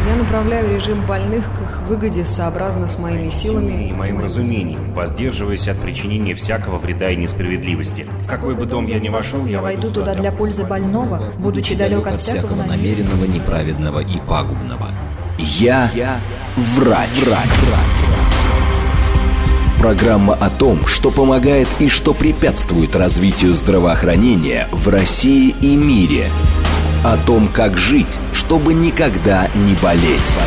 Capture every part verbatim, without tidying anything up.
Я направляю режим больных к их выгоде сообразно с моими силами и моим разумением, воздерживаясь от причинения всякого вреда и несправедливости. В какой бы дом я ни вошел, я войду туда для пользы больного, будучи далек от всякого намеренного, неправедного и пагубного. Я, я врач. врач. Программа о том, что помогает и что препятствует развитию здравоохранения в России и мире. О том, как жить, чтобы никогда не болеть.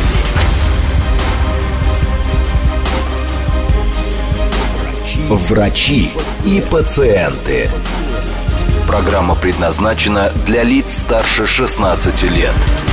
Врачи и пациенты. Программа предназначена для лиц старше шестнадцати лет.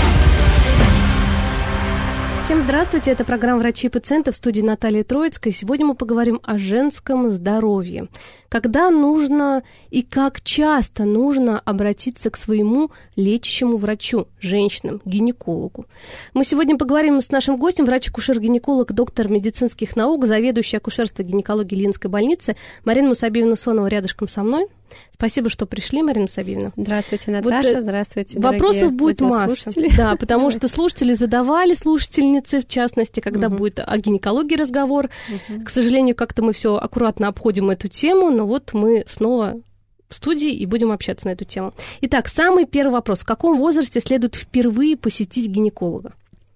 Всем здравствуйте, это программа «Врачи и пациенты», в студии Наталья Троицкая. Сегодня мы поговорим о женском здоровье. Когда нужно и как часто нужно обратиться к своему лечащему врачу, женщинам, гинекологу. Мы сегодня поговорим с нашим гостем, врач-акушер-гинеколог, доктор медицинских наук, заведующий акушерства и гинекологии Ленинской больницы Марина Мусабиевна Сонова рядышком со мной. Спасибо, что пришли, Марина Мусабиевна. Здравствуйте, Наташа, вот, здравствуйте, вопросов будет масса. Да, потому что слушатели задавали, слушательницы, в частности, когда угу. будет о гинекологии разговор. Угу. К сожалению, как-то мы все аккуратно обходим эту тему, но вот мы снова в студии и будем общаться на эту тему. Итак, самый первый вопрос. В каком возрасте следует впервые посетить гинеколога?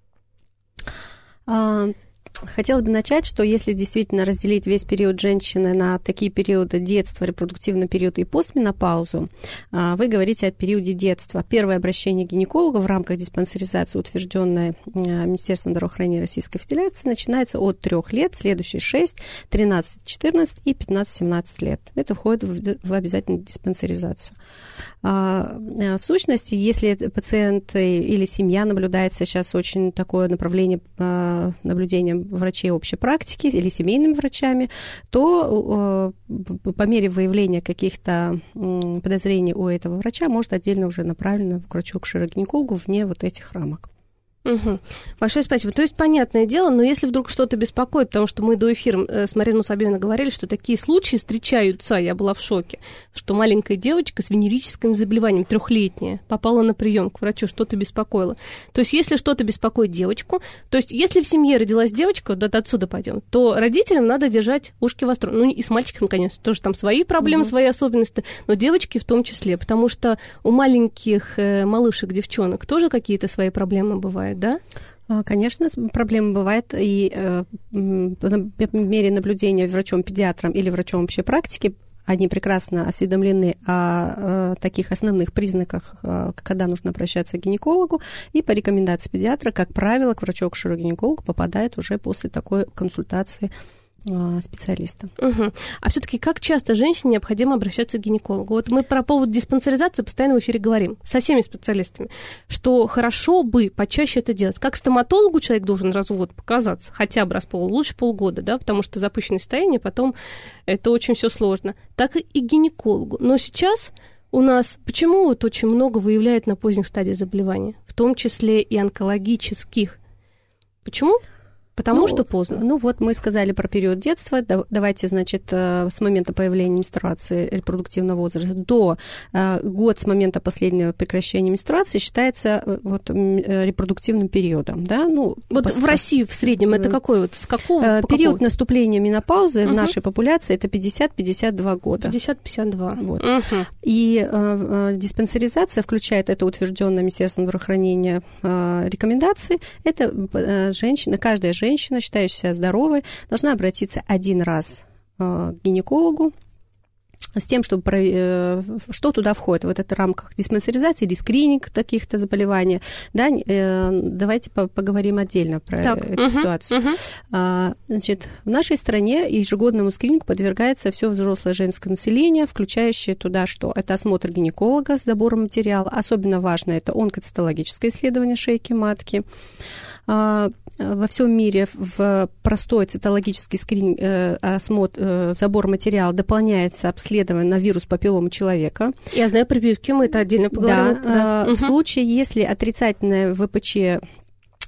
А... Хотела бы начать, что если действительно разделить весь период женщины на такие периоды детства, репродуктивный период и постменопаузу, вы говорите о периоде детства. Первое обращение к гинекологу в рамках диспансеризации, утвержденной Министерством здравоохранения Российской Федерации, начинается от трёх лет, следующие шесть, тринадцать, четырнадцать и пятнадцать-семнадцать лет. Это входит в обязательную диспансеризацию. В сущности, если пациент или семья наблюдается сейчас очень такое направление наблюдения врачей общей практики или семейными врачами, то э, по мере выявления каких-то э, подозрений у этого врача может отдельно уже направлено к врачу-акушеру-гинекологу вне вот этих рамок. Угу. Большое спасибо. То есть, понятное дело, но если вдруг что-то беспокоит, потому что мы до эфира с Мариной Мусабиевной говорили, что такие случаи встречаются, я была в шоке, что маленькая девочка с венерическим заболеванием, трехлетняя, попала на прием к врачу, что-то беспокоило. То есть, если что-то беспокоит девочку, то есть, если в семье родилась девочка, вот отсюда пойдем, то родителям надо держать ушки востро. Ну, и с мальчиком, конечно, тоже там свои проблемы, угу. свои особенности, но девочки в том числе, потому что у маленьких э, малышек, девчонок тоже какие-то свои проблемы бывают. Да? Конечно, проблемы бывают, и э, по мере наблюдения врачом-педиатром или врачом общей практики они прекрасно осведомлены о, о таких основных признаках, когда нужно обращаться к гинекологу, и по рекомендации педиатра, как правило, к врачу-акушеру-гинекологу попадает уже после такой консультации специалиста. Угу. А все-таки как часто женщине необходимо обращаться к гинекологу? Вот мы про повод диспансеризации постоянно в эфире говорим со всеми специалистами, что хорошо бы почаще это делать. Как стоматологу человек должен раз в год показаться, хотя бы раз в пол, лучше полгода, да, потому что запущенное состояние, потом это очень все сложно. Так и гинекологу. Но сейчас у нас почему вот очень много выявляют на поздних стадиях заболевания, в том числе и онкологических? Почему? Потому ну, что поздно. Ну вот мы сказали про период детства. Давайте, значит, с момента появления менструации репродуктивного возраста до год с момента последнего прекращения менструации считается вот репродуктивным периодом. Да? Ну, вот пос... в России в среднем это какой? Вот с какого? Период какого? Наступления менопаузы угу. в нашей популяции это пятьдесят-пятьдесят два года. пятьдесят-пятьдесят два. Вот. Угу. И э, диспансеризация включает это утвержденное Министерством здравоохранения э, рекомендации. Это э, женщина, каждая женщина, Женщина, считающаяся здоровой, должна обратиться один раз э, к гинекологу с тем, чтобы э, что туда входит. Вот это в рамках диспансеризации или скрининг таких-то заболеваний. Да, э, давайте по- поговорим отдельно про так, эту угу, ситуацию. Угу. А, значит, в нашей стране ежегодному скринингу подвергается все взрослое женское население, включающее туда, что это осмотр гинеколога с забором материала. Особенно важно это онкоцитологическое исследование шейки матки. Во всем мире в простой цитологический скрининг, э, осмотр, э, забор материала дополняется обследование на вирус папилломы человека. Я знаю прививки, мы это отдельно поговорим. Да, да. Э, угу. В случае, если отрицательное ВПЧ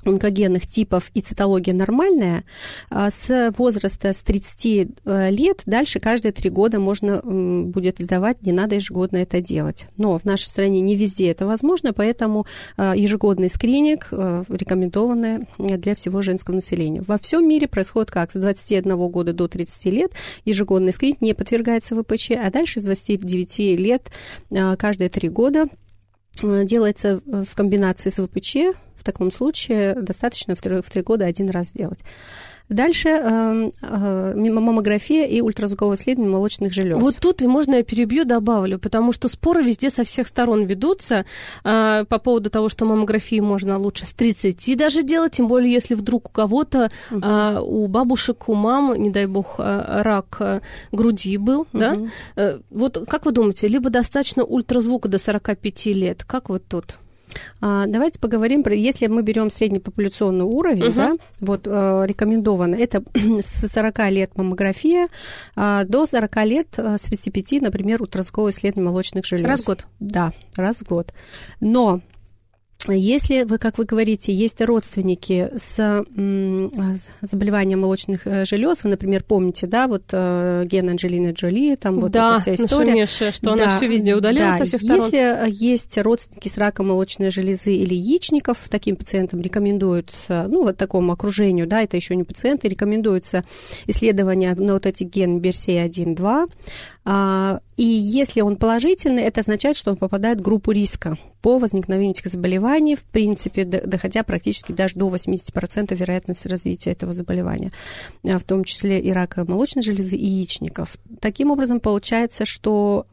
онкогенных типов и цитология нормальная, с возраста с тридцати лет дальше каждые три года можно будет сдавать, не надо ежегодно это делать. Но в нашей стране не везде это возможно, поэтому ежегодный скрининг рекомендован для всего женского населения. Во всем мире происходит как? С двадцати одного года до тридцати лет ежегодный скрининг не подвергается вэ пэ че, а дальше с двадцати девяти лет каждые три года делается в комбинации с вэ пэ че. В таком случае достаточно в три года один раз делать. Дальше э, э, маммография и ультразвуковое исследование молочных желез. Вот тут и можно я перебью, добавлю, потому что споры везде со всех сторон ведутся э, по поводу того, что маммографию можно лучше с тридцати даже делать, тем более если вдруг у кого-то, uh-huh. э, у бабушек, у мам, не дай бог, э, рак э, груди был, uh-huh. да? Э, вот как вы думаете, либо достаточно ультразвука до сорока пяти лет? Как вот тут? Давайте поговорим про, если мы берем среднепопуляционный уровень, uh-huh. да, вот э, рекомендовано, это с сорока лет маммография, э, до сорока лет, э, с тридцати пяти, например, ультразвуковое исследование молочных желез. Раз в год? Да, раз в год. Но если вы, как вы говорите, есть родственники с м, заболеванием молочных желез, вы, например, помните, да, вот э, ген Анджелины Джоли, там вот да, эта вся история. Нашумевшая, что да, она все везде удалила да, со всех сторон. Если есть родственники с раком молочной железы или яичников, таким пациентам рекомендуется, ну, вот такому окружению, да, это еще не пациенты, рекомендуется исследование на вот эти гены би ар си эй один два. И если он положительный, это означает, что он попадает в группу риска по возникновению этих заболеваний, в принципе, доходя практически даже до восемьдесят процентов вероятности развития этого заболевания, в том числе и рака молочной железы и яичников. Таким образом, получается, что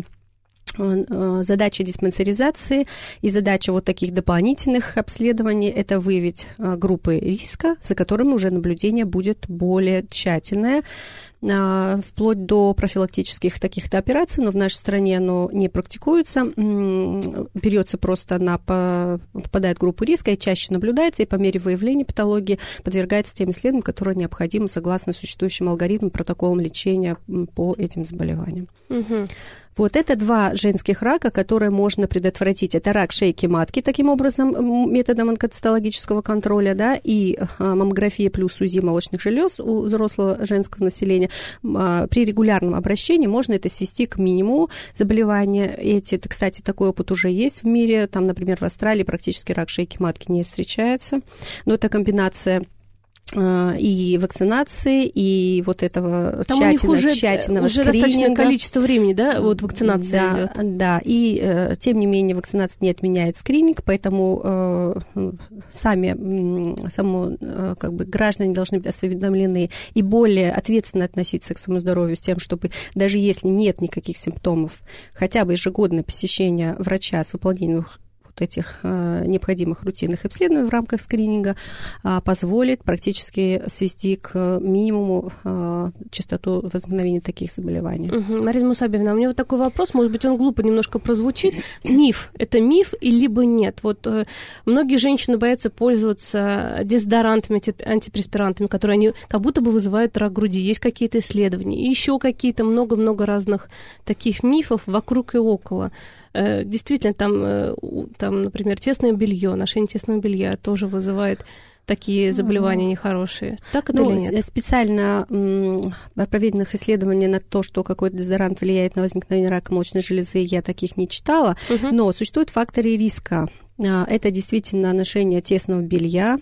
задача диспансеризации и задача вот таких дополнительных обследований – это выявить группы риска, за которыми уже наблюдение будет более тщательное, вплоть до профилактических таких-то операций, но в нашей стране оно не практикуется, берется просто на, попадает в группу риска и чаще наблюдается, и по мере выявления патологии подвергается тем исследованиям, которые необходимы согласно существующим алгоритмам, протоколам лечения по этим заболеваниям. Угу. Вот это два женских рака, которые можно предотвратить. Это рак шейки матки, таким образом, методом онкоцитологического контроля, да, и маммография плюс УЗИ молочных желез у взрослого женского населения. При регулярном обращении можно это свести к минимуму. Заболевания эти, кстати, такой опыт уже есть в мире. Там, например, в Австралии практически рак шейки матки не встречается. Но это комбинация и вакцинации, и вот этого там тщательно, уже, тщательного уже скрининга. Достаточное количество времени, да, вот вакцинация да, идет. Да, и э, тем не менее вакцинация не отменяет скрининг, поэтому э, сами, само, э, как бы граждане должны быть осведомлены и более ответственно относиться к своему здоровью с тем, чтобы даже если нет никаких симптомов, хотя бы ежегодное посещение врача с выполнением этих э, необходимых рутинных обследований в рамках скрининга э, позволит практически свести к минимуму э, частоту возникновения таких заболеваний. Угу. Марина Мусабиевна, у меня вот такой вопрос, может быть, он глупо немножко прозвучит. Миф. Это миф и либо нет? Вот э, многие женщины боятся пользоваться дезодорантами, антипреспирантами, которые они как будто бы вызывают рак груди. Есть какие-то исследования, и еще какие-то много-много разных таких мифов вокруг и около. Действительно, там, там, например, тесное белье, ношение тесного белья тоже вызывает такие заболевания нехорошие. Так это ну, или нет? Специально м, проведенных исследований на то, что какой-то дезодорант влияет на возникновение рака молочной железы, я таких не читала, угу. Но существуют факторы риска. Это действительно ношение тесного белья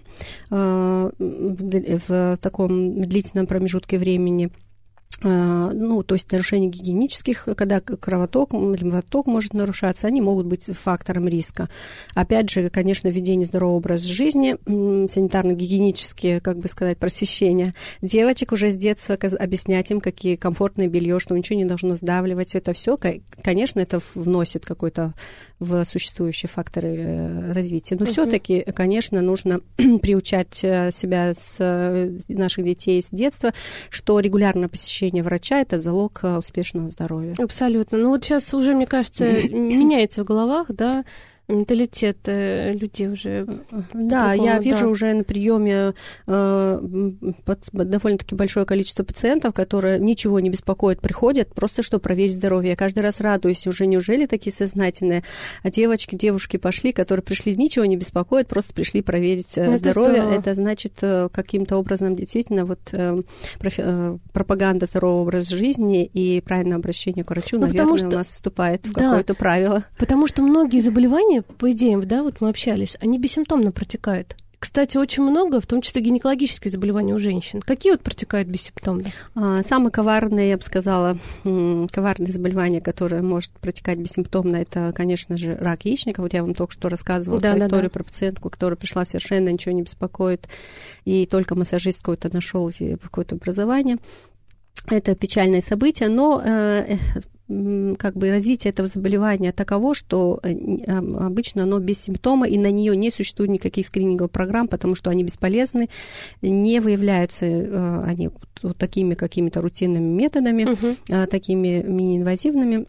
в таком длительном промежутке времени. Ну, то есть нарушение гигиенических, когда кровоток, лимфоток может нарушаться, они могут быть фактором риска. Опять же, конечно, введение здорового образа жизни, санитарно-гигиенические, как бы сказать, просвещения девочек уже с детства, объяснять им, какие комфортное белье, что ничего не должно сдавливать. Это все, конечно, это вносит какой-то в существующие факторы развития. Но uh-huh. все-таки, конечно, нужно приучать себя, с наших детей с детства, что регулярное посещение врача – это залог успешного здоровья. Абсолютно. Ну вот сейчас уже, мне кажется, меняется в головах, да, менталитет людей уже. Да, такому, я вижу да. уже на приеме э, довольно-таки большое количество пациентов, которые ничего не беспокоят, приходят просто, чтобы проверить здоровье. Я каждый раз радуюсь, уже неужели такие сознательные? А девочки, девушки пошли, которые пришли, ничего не беспокоит, просто пришли проверить это здоровье. Здорово. Это значит, каким-то образом действительно вот э, профи, э, пропаганда здорового образа жизни и правильное обращение к врачу, ну, наверное, что... у нас вступает в да, какое-то правило. Потому что многие заболевания, по идее, да, вот мы общались, они бессимптомно протекают. Кстати, очень много, в том числе гинекологические заболевания у женщин. Какие вот протекают бессимптомно? А, самое коварное, я бы сказала, коварное заболевание, которое может протекать бессимптомно, это, конечно же, рак яичника. Вот я вам только что рассказывала да, про да, историю да. про пациентку, которая пришла совершенно ничего не беспокоит, и только массажист какой-то нашел какое-то образование. Это печальное событие, но э, как бы развитие этого заболевания таково, что обычно оно без симптома, и на нее не существует никаких скрининговых программ, потому что они бесполезны, не выявляются э, они вот такими какими-то рутинными методами, uh-huh. э, такими мини-инвазивными.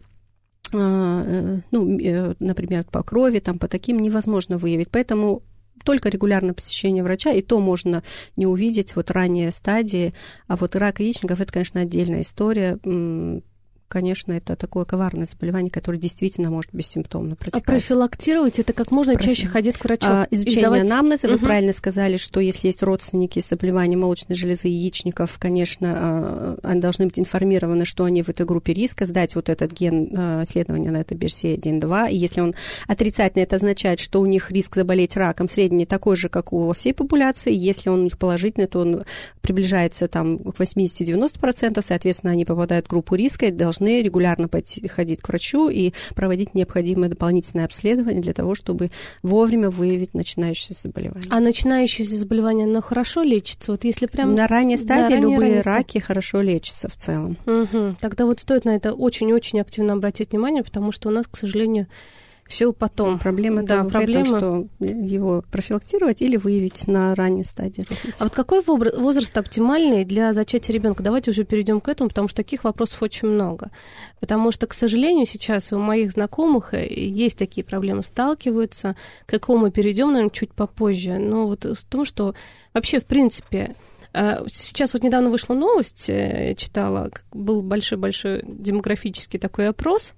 Э, ну, э, например, по крови, там, по таким невозможно выявить. Поэтому только регулярное посещение врача, и то можно не увидеть вот ранние стадии. А вот рак яичников – это, конечно, отдельная история. Конечно, это такое коварное заболевание, которое действительно может бессимптомно протекать. А профилактировать это как можно Профи... чаще ходить к врачу? А, изучение сдавать... анамнеза. Вы угу. правильно сказали, что если есть родственники с заболеванием молочной железы и яичников, конечно, они должны быть информированы, что они в этой группе риска, сдать вот этот ген исследования на это би эр си один-два. И если он отрицательный, это означает, что у них риск заболеть раком средний такой же, как у во всей популяции. Если он у них положительный, то он приближается там, к восемьдесят-девяносто процентов, соответственно, они попадают в группу риска и должны регулярно пойти, ходить к врачу и проводить необходимое дополнительное обследование для того, чтобы вовремя выявить начинающееся заболевание. А начинающееся заболевание, оно хорошо лечится? Вот если прям... На ранней стадии да, любые ранее раки хорошо лечатся в целом. Угу. Тогда вот стоит на это очень-очень активно обратить внимание, потому что у нас, к сожалению, все потом. Проблема да, в проблема... этом, что его профилактировать или выявить на ранней стадии развития. А вот какой возраст оптимальный для зачатия ребенка? Давайте уже перейдем к этому, потому что таких вопросов очень много. Потому что, к сожалению, сейчас у моих знакомых есть такие проблемы, сталкиваются. К какому мы перейдем, наверное, чуть попозже. Но вот с том, что вообще, в принципе, сейчас вот недавно вышла новость, читала, был большой-большой демографический такой опрос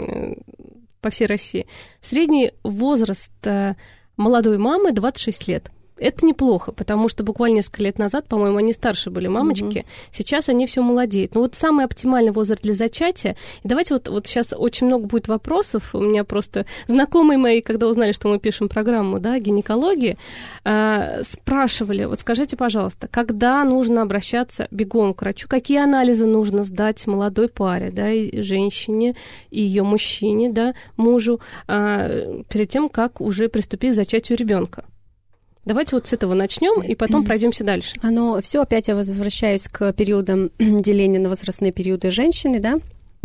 по всей России. Средний возраст молодой мамы двадцать шесть лет. Это неплохо, потому что буквально несколько лет назад, по-моему, они старше были мамочки, угу. сейчас они все молодеют. Но вот самый оптимальный возраст для зачатия, и давайте вот, вот сейчас очень много будет вопросов, у меня просто знакомые мои, когда узнали, что мы пишем программу, да, гинекологии, э, спрашивали, вот скажите, пожалуйста, когда нужно обращаться бегом к врачу, какие анализы нужно сдать молодой паре, да, и женщине, и ее мужчине, да, мужу, э, перед тем, как уже приступить к зачатию ребенка. Давайте вот с этого начнем и потом пройдемся дальше. Оно все опять я возвращаюсь к периодам деления на возрастные периоды женщины, да.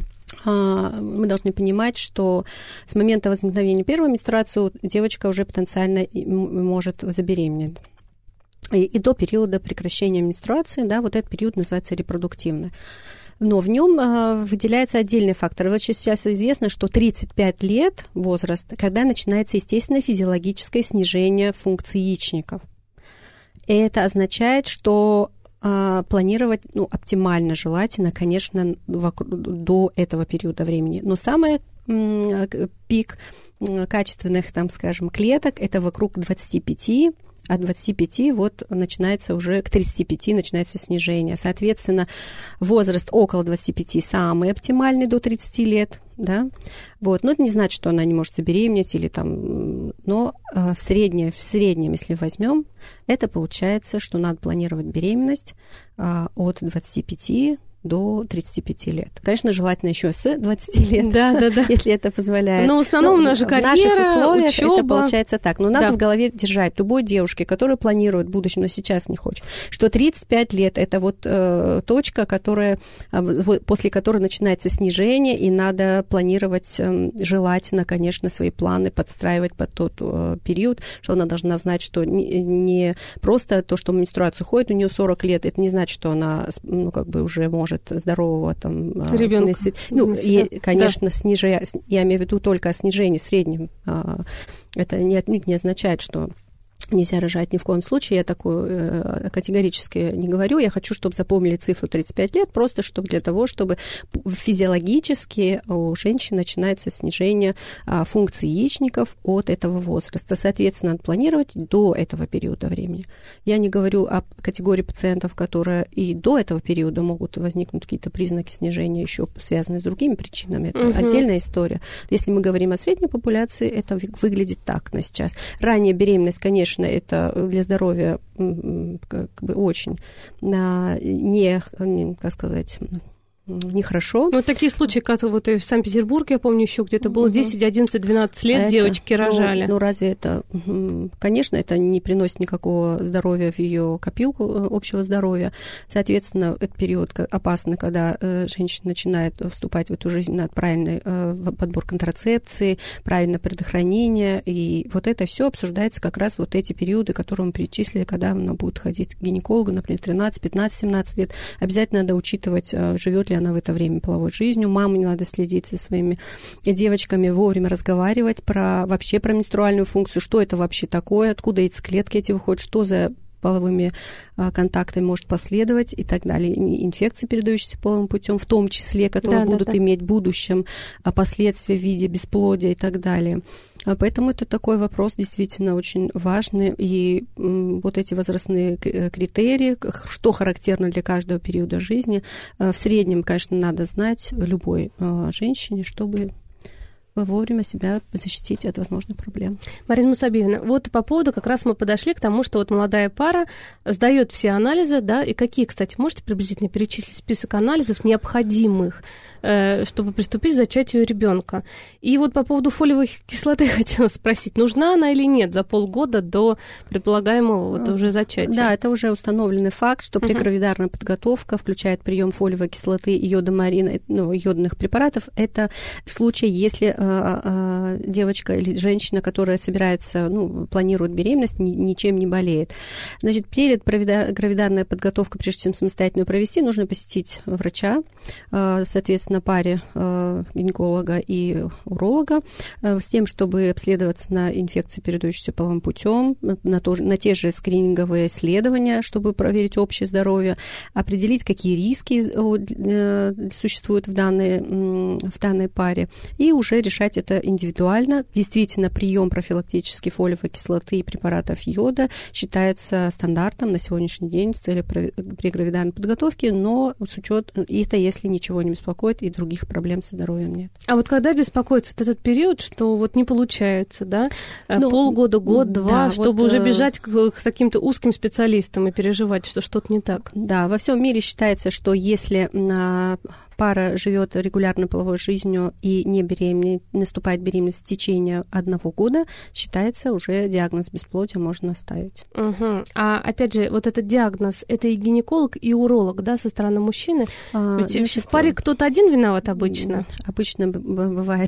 Мы должны понимать, что с момента возникновения первой менструации девочка уже потенциально может забеременеть. И, и до периода прекращения менструации, да, вот этот период называется репродуктивный. Но в нем э, выделяются отдельные факторы. Вот сейчас известно, что тридцать пять лет возраст, когда начинается естественное физиологическое снижение функций яичников. И это означает, что э, планировать ну, оптимально желательно, конечно, вокруг, до этого периода времени. Но самый э, пик э, качественных, там, скажем, клеток это вокруг двадцати пяти. От двадцати пяти вот начинается уже к тридцати пяти начинается снижение. Соответственно, возраст около двадцати пяти самый оптимальный до тридцати лет, да. Вот. Но это не значит, что она не может забеременеть или там, но э, в среднем, в среднем, если возьмем, это получается, что надо планировать беременность э, от двадцати пяти до тридцати пяти лет. Конечно, желательно еще с двадцати лет, да, да, да. если это позволяет. Но в основном Но наша в карьера, наших условиях учёба. Это получается так. Но надо да. в голове держать любой девушке, которая планирует в будущем, но сейчас не хочет, что тридцать пять лет – это вот э, точка, которая, э, после которой начинается снижение, и надо планировать э, желательно, конечно, свои планы подстраивать под тот э, период, что она должна знать, что не, не просто то, что менструация ходит, у нее сорок лет, это не значит, что она ну, как бы уже может может здорового там... Ребенка. Ну, и, конечно, да. снижая, я имею в виду только снижение в среднем. Это не, отнюдь не означает, что нельзя рожать ни в коем случае, я такое э, категорически не говорю. Я хочу, чтобы запомнили цифру тридцать пять лет, просто чтобы для того, чтобы физиологически у женщин начинается снижение а, функций яичников от этого возраста. Соответственно, надо планировать до этого периода времени. Я не говорю о категории пациентов, которые и до этого периода могут возникнуть какие-то признаки снижения, еще связанные с другими причинами. Это угу. отдельная история. Если мы говорим о средней популяции, это выглядит так на сейчас. Ранняя беременность, конечно, это для здоровья как бы очень не, как сказать, нехорошо. Вот такие случаи, как вот и в Санкт-Петербурге, я помню, еще где-то было десять, одиннадцать, двенадцать лет, это, девочки рожали. Ну, ну, разве это... Конечно, это не приносит никакого здоровья в ее копилку общего здоровья. Соответственно, этот период опасный, когда женщина начинает вступать в эту жизнь, надо правильный подбор контрацепции, правильное предохранение, и вот это все обсуждается как раз вот эти периоды, которые мы перечислили, когда она будет ходить к гинекологу, например, тринадцать, пятнадцать, семнадцать лет. Обязательно надо учитывать, живет ли она в это время половой жизнью. Маму не надо следить за своими девочками, вовремя разговаривать про вообще про менструальную функцию, что это вообще такое, откуда яйцеклетки эти выходят, что за половыми а, контактами может последовать и так далее. Инфекции, передающиеся половым путем, в том числе, которые да, будут да, да. иметь в будущем а, последствия в виде бесплодия и так далее. А, поэтому это такой вопрос действительно очень важный. И м, вот эти возрастные критерии, что характерно для каждого периода жизни, а, в среднем, конечно, надо знать любой а, женщине, чтобы вовремя себя защитить от возможных проблем. Марина Мусабиевна, вот по поводу как раз мы подошли к тому, что вот молодая пара сдает все анализы, да, и какие, кстати, можете приблизительно перечислить список анализов необходимых, э, чтобы приступить к зачатию ребенка? И вот по поводу фолиевой кислоты хотела спросить, нужна она или нет за полгода до предполагаемого вот уже зачатия? Да, это уже установленный факт, что прегравидарная uh-huh. подготовка включает прием фолиевой кислоты и йодомарина, ну, йодных препаратов. Это в случае, если девочка или женщина, которая собирается, ну, планирует беременность, ни, ничем не болеет. Значит, перед гравидарной подготовкой, прежде чем самостоятельно провести, нужно посетить врача, соответственно, паре гинеколога и уролога, с тем, чтобы обследоваться на инфекции, передающиеся половым путем, на, то, на те же скрининговые исследования, чтобы проверить общее здоровье, определить, какие риски существуют в данной, в данной паре, и уже решить решать это индивидуально. Действительно, прием профилактической фолиевой кислоты и препаратов йода считается стандартом на сегодняшний день с целью прегравидарной подготовки, но с учетом, это если ничего не беспокоит и других проблем со здоровьем нет. А вот когда беспокоится вот этот период, что вот не получается, да, ну, полгода, год, два, да, чтобы вот, уже бежать к, к таким-то узким специалистам и переживать, что что-то не так? Да, во всем мире считается, что если на пара живет регулярной половой жизнью и не беременеет, наступает беременность в течение одного года, считается уже диагноз бесплодия можно ставить. Угу. А опять же, вот этот диагноз, это и гинеколог, и уролог, да, со стороны мужчины? А, Ведь значит, в паре кто-то один виноват обычно? Обычно бывает,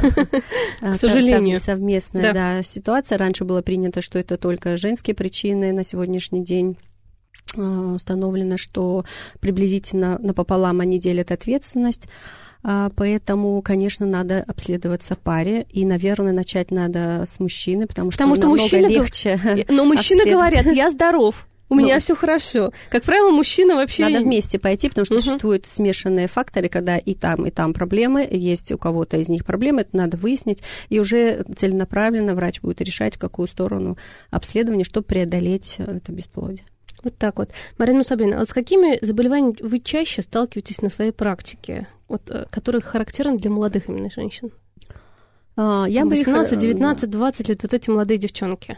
к сожалению, совместная ситуация. Раньше было принято, что это только женские причины. На сегодняшний день установлено, что приблизительно напополам они делят ответственность. Поэтому, конечно, надо обследоваться паре, и, наверное, начать надо с мужчины, потому что, потому что намного мужчина легче. Но мужчины говорят, я здоров. У меня ну, все хорошо. Как правило, мужчина вообще... Надо вместе пойти, потому что uh-huh. существуют смешанные факторы, когда и там, и там проблемы, есть у кого-то из них проблемы, это надо выяснить, и уже целенаправленно врач будет решать, в какую сторону обследования, чтобы преодолеть это бесплодие. Вот так вот. Марина Мусабиевна, а с какими заболеваниями вы чаще сталкиваетесь на своей практике, вот, которые характерны для молодых именно женщин? А, я восемнадцать, девятнадцать, двадцать лет, вот эти молодые девчонки.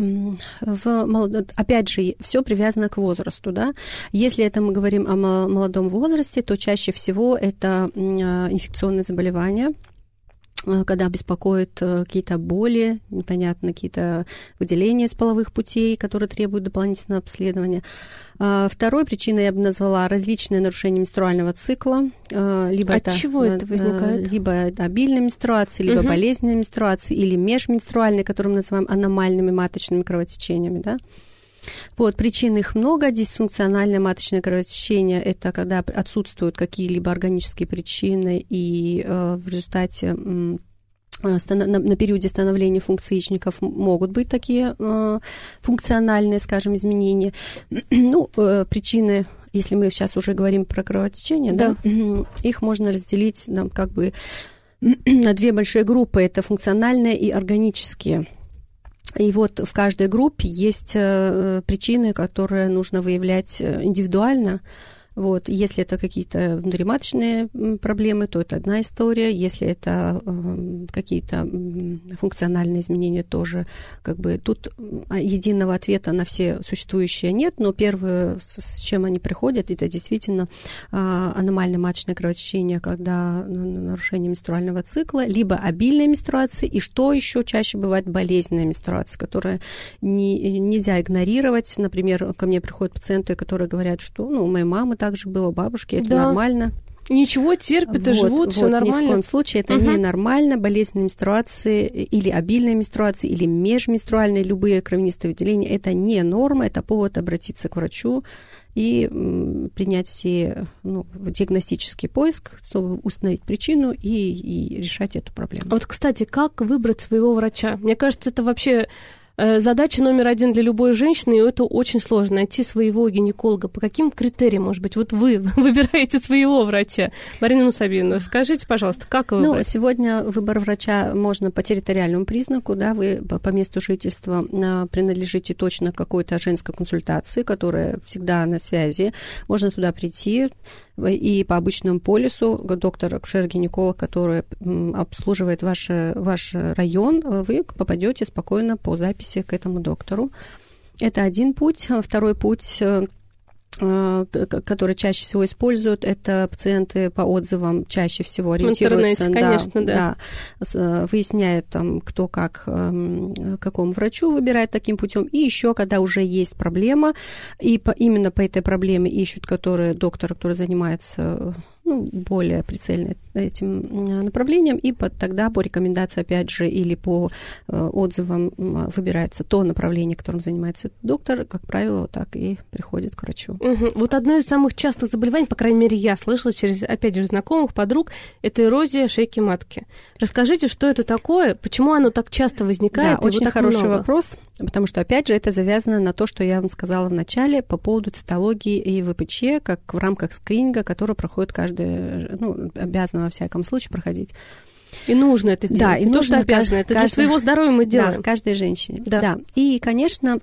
В, опять же, все привязано к возрасту, да. Если это мы говорим о молодом возрасте, то чаще всего это инфекционные заболевания, когда беспокоят какие-то боли, непонятно, какие-то выделения из половых путей, которые требуют дополнительного обследования. Второй причиной я бы назвала различные нарушения менструального цикла. Либо От это, чего это возникает? Либо это обильная менструация, либо угу. болезненная менструация, или межменструальные, которые мы называем аномальными маточными кровотечениями, да. Вот, причин их много. Дисфункциональное маточное кровотечение – это когда отсутствуют какие-либо органические причины, и э, в результате э, на, на периоде становления функций яичников могут быть такие э, функциональные, скажем, изменения. Ну, э, причины, если мы сейчас уже говорим про кровотечение, да. Да, их можно разделить ну, как бы на две большие группы. Это функциональные и органические. И вот в каждой группе есть э, причины, которые нужно выявлять индивидуально. Вот. Если это какие-то внутриматочные проблемы, то это одна история. Если это э, какие-то функциональные изменения, тоже как бы тут единого ответа на все существующие нет. Но первое, с чем они приходят, это действительно э, аномальное маточное кровотечение, когда нарушение менструального цикла, либо обильные менструации, и что еще чаще бывает, болезненные менструации, которые не, нельзя игнорировать. Например, ко мне приходят пациенты, которые говорят, что ну, у моей мамы также было, у бабушки, это да. нормально. Ничего, терпят и вот, живут, вот, все нормально. Ни в коем случае это угу. не нормально. Болезненные менструации или обильные менструации, или межменструальные, любые кровянистые выделения, это не норма, это повод обратиться к врачу и м, принять все ну, диагностический поиск, чтобы установить причину и, и решать эту проблему. Вот, кстати, как выбрать своего врача? Мне кажется, это вообще... задача номер один для любой женщины, и это очень сложно, найти своего гинеколога. По каким критериям, может быть, вот вы выбираете своего врача? Марина Мусабиновна, скажите, пожалуйста, как выбрать? Ну, сегодня выбор врача можно по территориальному признаку, да, вы по месту жительства принадлежите точно какой-то женской консультации, которая всегда на связи. Можно туда прийти, и по обычному полису доктор, акушер-гинеколог, который обслуживает ваш, ваш район, вы попадете спокойно по записи к этому доктору. Это один путь. Второй путь, который чаще всего используют, это пациенты по отзывам чаще всего ориентируются. В интернете, конечно, да. да. Выясняют, там, кто как, какому врачу выбирает таким путем. И еще, когда уже есть проблема, и по, именно по этой проблеме ищут, который, доктор, который занимается ну, более прицельно этим направлением, и по, тогда по рекомендации, опять же, или по э, отзывам выбирается то направление, которым занимается этот доктор, как правило, вот так и приходит к врачу. Угу. Вот одно из самых частых заболеваний, по крайней мере, я слышала через, опять же, знакомых, подруг, это эрозия шейки матки. Расскажите, что это такое, почему оно так часто возникает? Да, очень хороший много? вопрос, потому что, опять же, это завязано на то, что я вам сказала в начале по поводу цитологии и ВПЧ, как в рамках скрининга, который проходит каждый ну, обязана во всяком случае проходить. И нужно это делать. Да, и не нужно, то, что обязано, это каждый, для своего здоровья мы делаем. Да, каждой женщине. Да. да. И, конечно,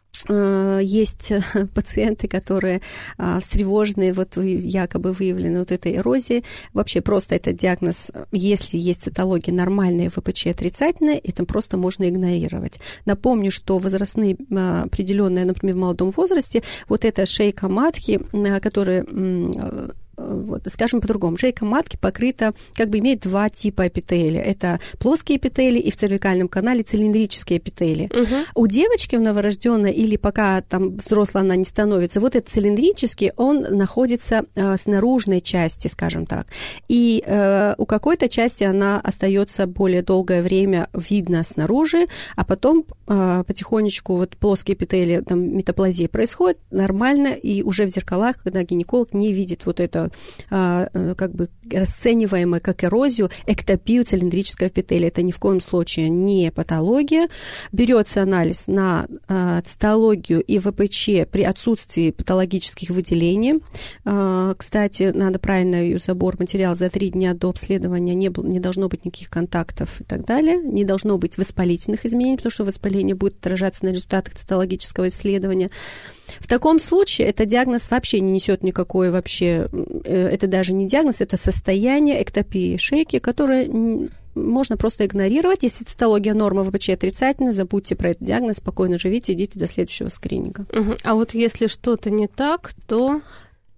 есть пациенты, которые встревожены, вот якобы выявлены вот этой эрозией. Вообще просто этот диагноз, если есть цитология нормальная, ВПЧ отрицательная, это просто можно игнорировать. Напомню, что возрастные определенные, например, в молодом возрасте, вот эта шейка матки, которая... Вот, скажем по-другому, шейка матки покрыта, как бы имеет два типа эпителия. Это плоские эпителии и в цервикальном канале цилиндрические эпителии. Угу. У девочки в новорожденной или пока там взрослая она не становится, вот этот цилиндрический, он находится э, с наружной части, скажем так. И э, у какой-то части она остается более долгое время видно снаружи, а потом э, потихонечку вот плоские эпителии, там метаплазия происходит нормально, и уже в зеркалах, когда гинеколог не видит вот это как бы расцениваемое как эрозию, эктопию цилиндрического эпителия. Это ни в коем случае не патология. Берется анализ на цитологию и ВПЧ при отсутствии патологических выделений. Кстати, надо правильно ее забор материала за три дня до обследования, не, было, не должно быть никаких контактов и так далее. Не должно быть воспалительных изменений, потому что воспаление будет отражаться на результатах цитологического исследования. В таком случае этот диагноз вообще не несет никакой вообще, это даже не диагноз, это состояние эктопии шейки, которое можно просто игнорировать. Если цитология норма, ВПЧ отрицательна, забудьте про этот диагноз, спокойно живите, идите до следующего скрининга. Угу. А вот если что-то не так, то...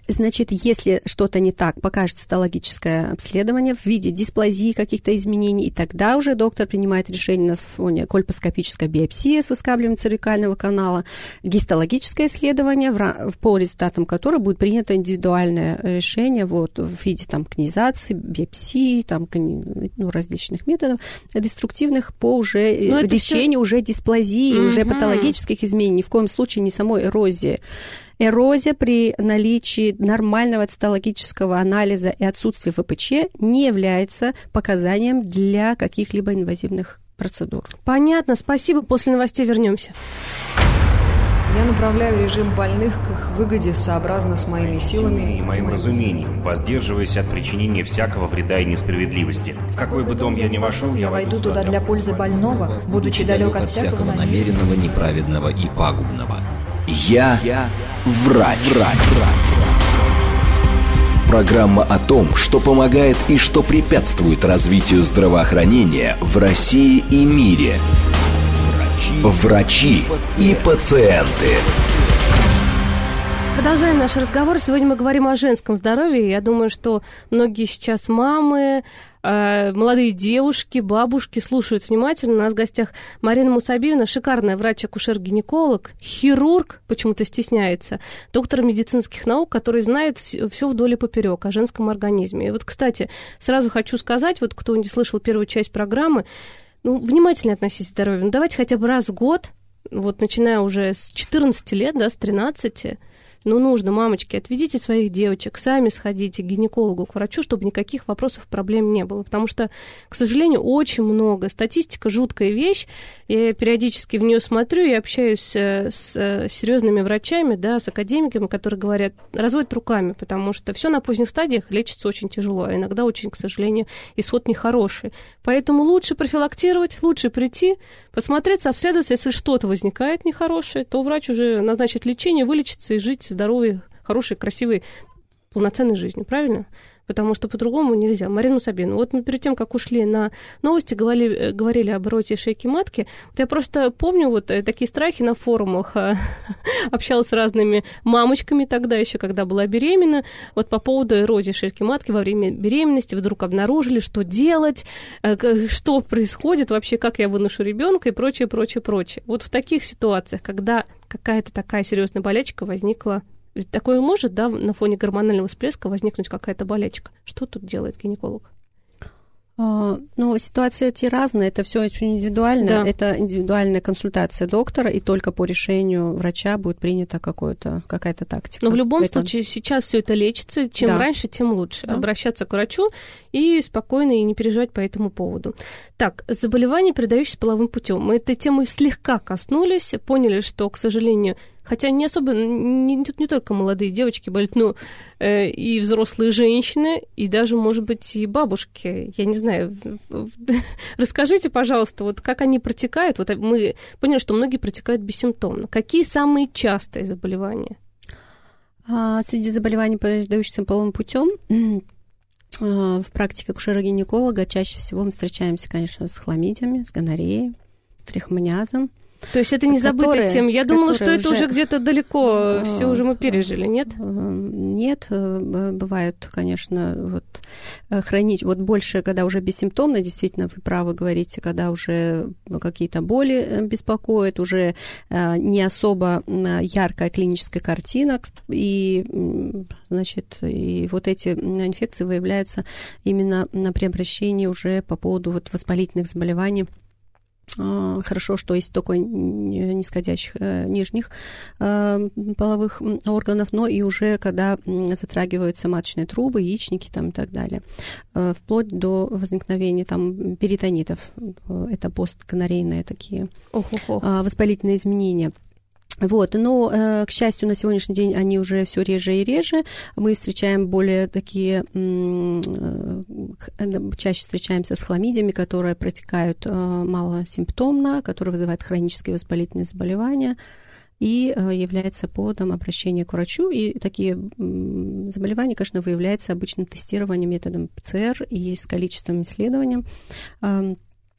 Значит, если что-то не так, покажет цитологическое обследование в виде дисплазии, каких-то изменений, и тогда уже доктор принимает решение на фоне кольпоскопической биопсии с выскабливанием цервикального канала, гистологическое исследование, по результатам которого будет принято индивидуальное решение вот, в виде там, конизации, биопсии, там, ну, различных методов деструктивных по уже лечению все... уже дисплазии, mm-hmm. уже патологических изменений, ни в коем случае не самой эрозии. Эрозия при наличии нормального цитологического анализа и отсутствии ВПЧ не является показанием для каких-либо инвазивных процедур. Понятно, спасибо. После новостей вернемся. Я направляю режим больных к их выгоде сообразно с моими силами и моим разумением, воздерживаясь от причинения всякого вреда и несправедливости. В какой бы дом я ни вошел, я войду туда для пользы больного, будучи далек от всякого намеренного, неправедного и пагубного. Я, Я врач. врач. Программа о том, что помогает и что препятствует развитию здравоохранения в России и мире. Врачи и пациенты. Продолжаем наш разговор. Сегодня мы говорим о женском здоровье. Я думаю, что многие сейчас мамы, молодые девушки, бабушки слушают внимательно. У нас в гостях Марина Мусабиевна, шикарная врач-акушер-гинеколог, хирург, почему-то стесняется, доктор медицинских наук, который знает все вдоль и поперек о женском организме. И вот, кстати, сразу хочу сказать, вот кто не слышал первую часть программы, ну, внимательно относитесь к здоровью. Ну, давайте хотя бы раз в год, вот начиная уже с четырнадцати лет, да, с тринадцати, ну, нужно, мамочки, отведите своих девочек, сами сходите к гинекологу, к врачу, чтобы никаких вопросов, проблем не было. Потому что, к сожалению, очень много. Статистика – жуткая вещь. Я периодически в нее смотрю и общаюсь с серьезными врачами, да, с академиками, которые говорят, разводят руками, потому что все на поздних стадиях лечится очень тяжело, а иногда очень, к сожалению, исход нехороший. Поэтому лучше профилактировать, лучше прийти, посмотреться, обследоваться. Если что-то возникает нехорошее, то врач уже назначит лечение, вылечится и жить здоровой, хорошей, красивой, полноценной жизнью, правильно? Потому что по-другому нельзя. Марина Мусабиевна, вот мы перед тем, как ушли на новости, говорили, говорили об эрозии шейки матки. Вот я просто помню вот такие страхи на форумах, общалась с разными мамочками тогда еще, когда была беременна, вот по поводу эрозии шейки матки во время беременности, вдруг обнаружили, что делать, что происходит вообще, как я выношу ребенка и прочее, прочее, прочее. Вот в таких ситуациях, когда какая-то такая серьезная болячка возникла, ведь такое может, да, на фоне гормонального всплеска возникнуть какая-то болячка. Что тут делает гинеколог? Ну, ситуации эти разные, это все очень индивидуально. Да. Это индивидуальная консультация доктора, и только по решению врача будет принята какая-то тактика. Но в любом это... случае сейчас все это лечится. Чем да. раньше, тем лучше. Да. Обращаться к врачу и спокойно и не переживать по этому поводу. Так, заболевания, передающиеся половым путем. Мы этой темы слегка коснулись, поняли, что, к сожалению, хотя не особо, не, не только молодые девочки болеют, но э, и взрослые женщины, и даже, может быть, и бабушки. Я не знаю. Расскажите, пожалуйста, вот как они протекают. Вот мы поняли, что многие протекают бессимптомно. Какие самые частые заболевания? А, среди заболеваний, передающихся половым путем, в практике акушера-гинеколога чаще всего мы встречаемся, конечно, с хламидиями, с гонореей, трихомониазом. То есть это не забытая тема. Я думала, что это уже, уже где-то далеко, все уже мы пережили, нет? Нет, бывают, конечно, вот хранить, вот больше, когда уже бессимптомно, действительно, вы правы говорите, когда уже какие-то боли беспокоят, уже не особо яркая клиническая картина, и, значит, и вот эти инфекции выявляются именно при обращении уже по поводу вот воспалительных заболеваний. Хорошо, что есть только нисходящих нижних половых органов, но и уже когда затрагиваются маточные трубы, яичники там, и так далее, вплоть до возникновения там, перитонитов. Это постгонорейные такие Ох-ох-ох. воспалительные изменения. Вот, но, к счастью, на сегодняшний день они уже все реже и реже. Мы встречаем более такие, чаще встречаемся с хламидиями, которые протекают малосимптомно, которые вызывают хронические воспалительные заболевания и является поводом обращения к врачу. И такие заболевания, конечно, выявляются обычным тестированием методом ПЦР и с количеством исследований.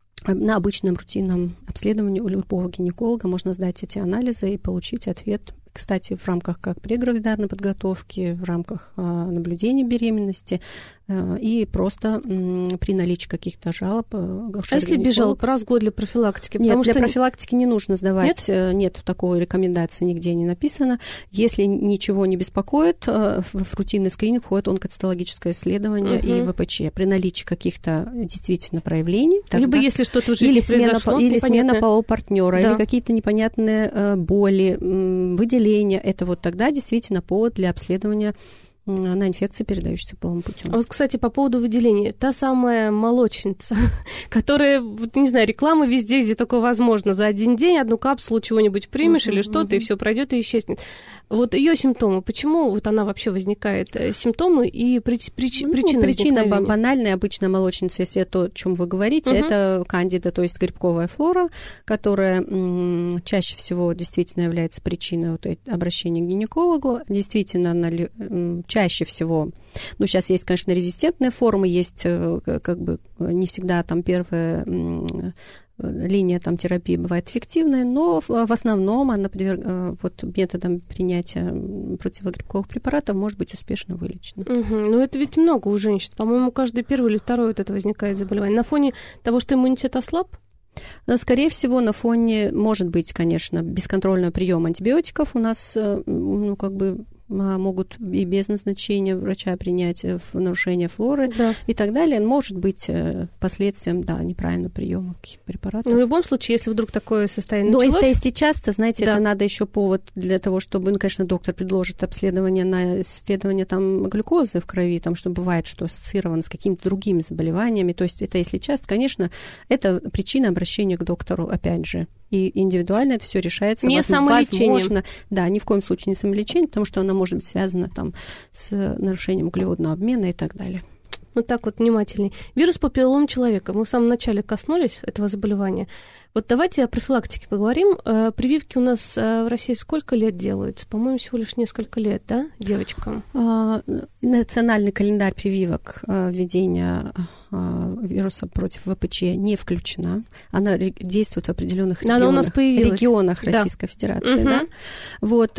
На обычном рутинном обследовании у любого гинеколога можно сдать эти анализы и получить ответ кстати, в рамках как прегравидарной подготовки, в рамках наблюдения беременности и просто при наличии каких-то жалоб. А если без жалоб, раз в год для профилактики? Нет, Потому для что... профилактики не нужно сдавать. Нет? Нет такой рекомендации, нигде не написано. Если ничего не беспокоит, в рутинный скрининг входит онкоцитологическое исследование угу. и вэ пэ че при наличии каких-то действительно проявлений. Тогда... Либо если что-то в жизни или произошло, смена, или смена полового партнера, да. или какие-то непонятные боли, выделения. Это вот тогда действительно повод для обследования на инфекции, передающиеся половым путем. А вот, кстати, по поводу выделения. Та самая молочница, которая, не знаю, реклама везде, где только возможно. За один день одну капсулу чего-нибудь примешь uh-huh, или что-то, uh-huh. и все пройдет и исчезнет. Вот ее симптомы. Почему вот она вообще возникает? Симптомы и прич, прич, ну, причина Причина банальная, обычная молочница, если это то, о чем вы говорите, uh-huh. это кандида, то есть грибковая флора, которая м, чаще всего действительно является причиной вот обращения к гинекологу. Действительно, она м, чаще всего, ну, сейчас есть, конечно, резистентные формы, есть как бы не всегда там первая линия там, терапии бывает эффективная, но в основном она подверг... вот, методом принятия противогрибковых препаратов может быть успешно вылечена. Угу. Но это ведь много у женщин. По-моему, каждый первый или второй вот это возникает заболевание. На фоне того, что иммунитет ослаб? Но, скорее всего, на фоне, может быть, конечно, бесконтрольного приема антибиотиков у нас, ну, как бы, могут и без назначения врача принять в нарушение флоры да. и так далее. Может быть, последствием, да, неправильного приема каких-то препаратов. Но в любом случае, если вдруг такое состояние началось... Но если часто, знаете, да. это надо еще повод для того, чтобы, ну, конечно, доктор предложит обследование на исследование там глюкозы в крови, там, что бывает, что ассоциировано с какими-то другими заболеваниями. То есть это, если часто, конечно, это причина обращения к доктору, опять же. И индивидуально это все решается. Не самолечением. Возможно, да, ни в коем случае не самолечение, потому что оно может быть связано там с нарушением углеводного обмена и так далее. Вот так вот внимательней. Вирус папиллом человека. Мы в самом начале коснулись этого заболевания. Вот давайте о профилактике поговорим. Прививки у нас в России сколько лет делаются? По-моему, всего лишь несколько лет, да, девочкам? Национальный календарь прививок введения вируса против вэ пэ че не включена. Она действует в определенных регионах, у нас регионах Российской да. Федерации. Угу. Да? Вот.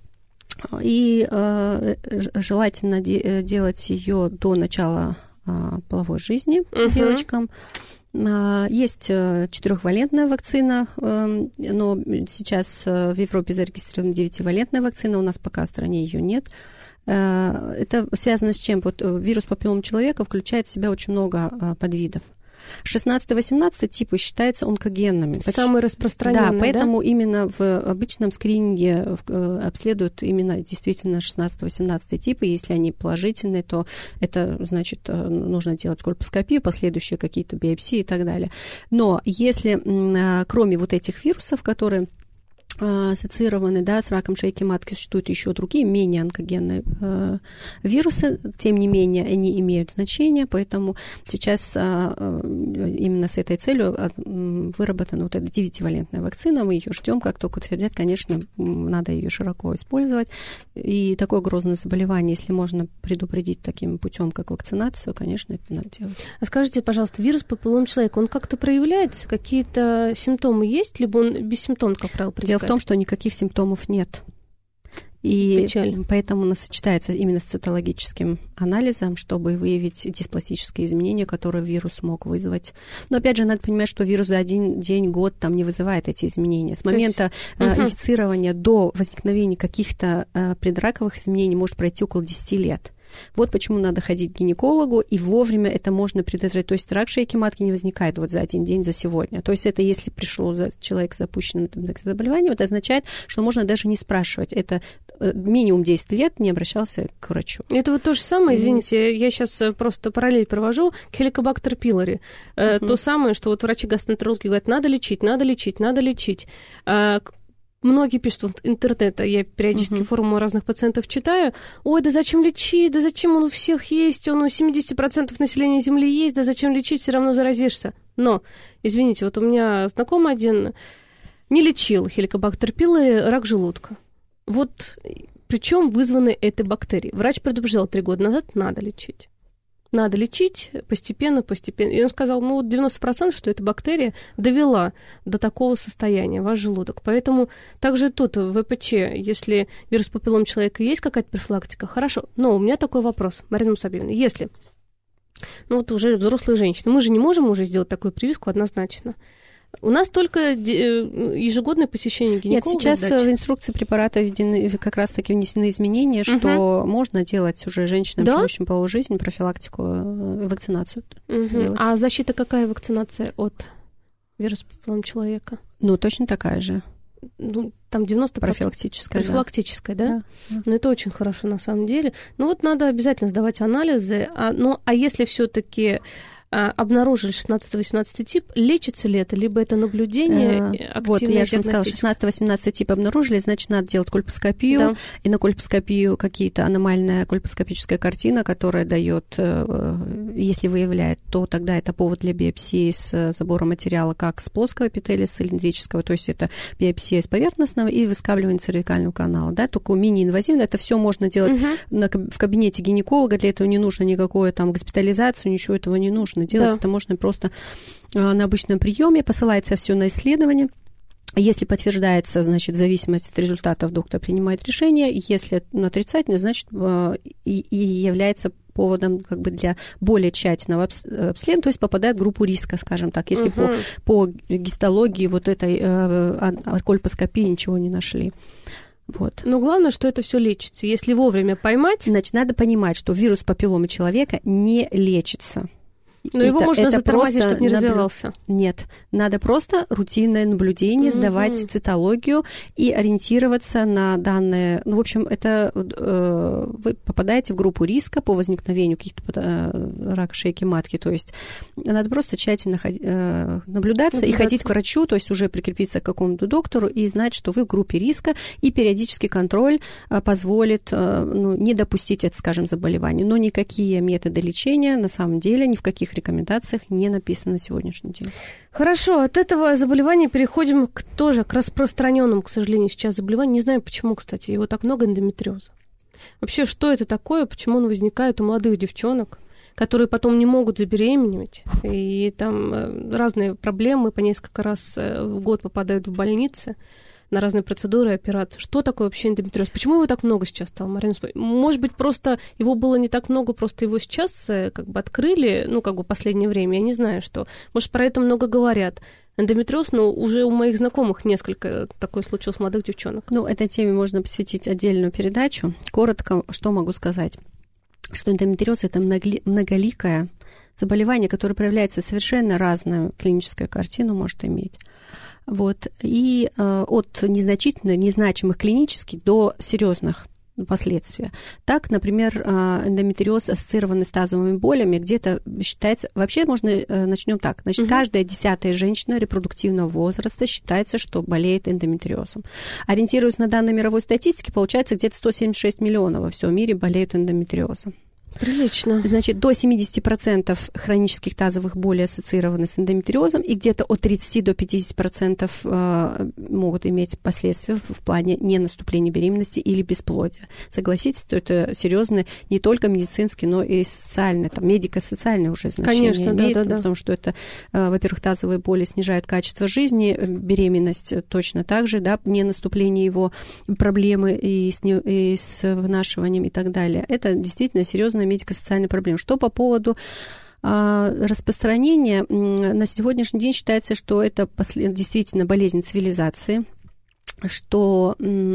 И э, желательно де- делать ее до начала э, половой жизни uh-huh. девочкам. Э, есть четырехвалентная вакцина, э, но сейчас в Европе зарегистрирована девятивалентная вакцина, у нас пока в стране ее нет. Э, это связано с чем? Вот вирус папиллома человека включает в себя очень много э, подвидов. шестнадцатый-восемнадцатый типы считаются онкогенными. Самые распространенные, да? Поэтому да? именно в обычном скрининге обследуют именно действительно шестнадцатый-восемнадцатый типы. Если они положительные, то это, значит, нужно делать кольпоскопию, последующие какие-то биопсии и так далее. Но если кроме вот этих вирусов, которые ассоциированы, да, с раком шейки матки, существуют еще другие менее онкогенные э, вирусы, тем не менее они имеют значение, поэтому сейчас э, именно с этой целью выработана вот эта девятивалентная вакцина, мы ее ждем, как только утвердят, конечно, надо ее широко использовать, и такое грозное заболевание, если можно предупредить таким путем, как вакцинацию, конечно, это надо делать. А скажите, пожалуйста, вирус папиллома человека, он как-то проявляется, какие-то симптомы есть, либо он бессимптомно, как правило, протекает? В том, что никаких симптомов нет. И Печаль. Поэтому он сочетается именно с цитологическим анализом, чтобы выявить диспластические изменения, которые вирус мог вызвать. Но опять же, надо понимать, что вирус за один день, год там не вызывает эти изменения. С момента есть... uh-huh. инфицирования до возникновения каких-то uh, предраковых изменений может пройти около десяти лет. Вот почему надо ходить к гинекологу, и вовремя это можно предотвратить. То есть рак шейки матки не возникает вот за один день, за сегодня. То есть это если пришел человек с запущенным заболеванием, это означает, что можно даже не спрашивать. Это минимум десять лет не обращался к врачу. Это вот то же самое, извините, я сейчас просто параллель провожу, Helicobacter pylori. Uh-huh. То самое, что вот врачи-гастроэнтерологи говорят, надо лечить, надо лечить, надо лечить. Многие пишут в интернете, я периодически uh-huh. форумы разных пациентов читаю, ой, да зачем лечить, да зачем он у всех есть, он у семьдесят процентов населения Земли есть, да зачем лечить, все равно заразишься. Но, извините, вот у меня знакомый один не лечил Helicobacter pylori, рак желудка. Вот причем вызваны этой бактерией. Врач предупреждал три года назад, надо лечить. надо лечить постепенно, постепенно. И он сказал, ну, вот девяносто процентов, что эта бактерия довела до такого состояния ваш желудок. Поэтому также тут в ВПЧ, если вирус папиллом человека есть какая-то профилактика, хорошо. Но у меня такой вопрос, Марина Мусабиевна, если, ну, вот уже взрослые женщины, мы же не можем уже сделать такую прививку однозначно. У нас только ежегодное посещение гинеколога. Нет, сейчас сдачи. в инструкции препарата введены, как раз-таки внесены изменения, угу. что можно делать уже женщинам, да? живущим половой жизнью, профилактику, вакцинацию. Угу. А защита какая вакцинация от вируса папиллома человека? Ну, точно такая же. Ну, там девяносто процентов. Профилактическая, Профилактическая, да? да? да. Ну, это очень хорошо на самом деле. Ну, вот надо обязательно сдавать анализы. А, ну, а если все-таки обнаружили шестнадцатый-восемнадцатый тип, лечится ли это, либо это наблюдение активное? Вот, я же вам сказала, шестнадцатый-восемнадцатый тип обнаружили, значит, надо делать кольпоскопию, да. и на кольпоскопию какие-то аномальная кольпоскопическая картина, которая дает, если выявляет, то тогда это повод для биопсии с забором материала как с плоского эпителия, с цилиндрического, то есть это биопсия с поверхностного и выскабливание цервикального канала, да, только мини-инвазивно, это все можно делать угу. на, в кабинете гинеколога, для этого не нужно никакой там госпитализацию, ничего этого не нужно делать, да. это можно просто на обычном приеме, посылается все на исследование. Если подтверждается, значит, в зависимости от результатов доктор принимает решение, если отрицательно, значит, и, и является поводом как бы для более тщательного обследования, то есть попадает в группу риска, скажем так, если угу. по, по гистологии вот этой э, кольпоскопии ничего не нашли. Вот. Но главное, что это все лечится. Если вовремя поймать... Значит, надо понимать, что вирус папилломы человека не лечится. Но его можно затормозить, чтобы не развивался. Нет, надо просто рутинное наблюдение, сдавать mm-hmm. цитологию и ориентироваться на данные. Ну, в общем, это э, вы попадаете в группу риска по возникновению каких-то э, рака шейки матки. То есть надо просто тщательно ходи, э, наблюдаться и ходить к врачу, то есть уже прикрепиться к какому-то доктору и знать, что вы в группе риска, и периодический контроль э, позволит э, ну, не допустить, это, скажем, заболевание. Но никакие методы лечения на самом деле ни в каких рекомендациях не написано на сегодняшний день. Хорошо, от этого заболевания переходим к тоже к распространенному, к сожалению, сейчас заболеванию. Не знаю почему, кстати, его так много, эндометриоза. Вообще, что это такое, почему он возникает у молодых девчонок, которые потом не могут забеременеть, и там разные проблемы, по несколько раз в год попадают в больницы на разные процедуры и операции. Что такое вообще эндометриоз? Почему его так много сейчас стало, Марина? Может быть, просто его было не так много, просто его сейчас как бы открыли, ну, как бы в последнее время, я не знаю, что. Может, про это много говорят. Эндометриоз, но уже у моих знакомых несколько такое случилось, молодых девчонок. Ну, этой теме можно посвятить отдельную передачу. Коротко, что могу сказать? Что эндометриоз – это многоликое заболевание, которое проявляется совершенно разную клиническую картину, может иметь. Вот. И э, от незначительных, незначимых клинических до серьезных последствий. Так, например, эндометриоз, ассоциированный с тазовыми болями, где-то считается... Вообще можно... Э, начнем так. Значит, угу. каждая десятая женщина репродуктивного возраста считается, что болеет эндометриозом. Ориентируясь на данные мировой статистики, получается, где-то сто семьдесят шесть миллионов во всем мире болеют эндометриозом. Прилично. Значит, до семьдесят процентов хронических тазовых болей ассоциированы с эндометриозом, и где-то от тридцати до пятидесяти процентов могут иметь последствия в плане ненаступления беременности или бесплодия. Согласитесь, что это серьезно не только медицинский, но и социальный, там, медико-социальное уже значение Конечно, имеет, да, да, да. потому что это, во-первых, тазовые боли снижают качество жизни, беременность точно так же, да, ненаступление его проблемы и с, не, и с вынашиванием и так далее. Это действительно серьезная медико-социальная проблема. Что по поводу а, распространения, на сегодняшний день считается, что это послед... действительно болезнь цивилизации, что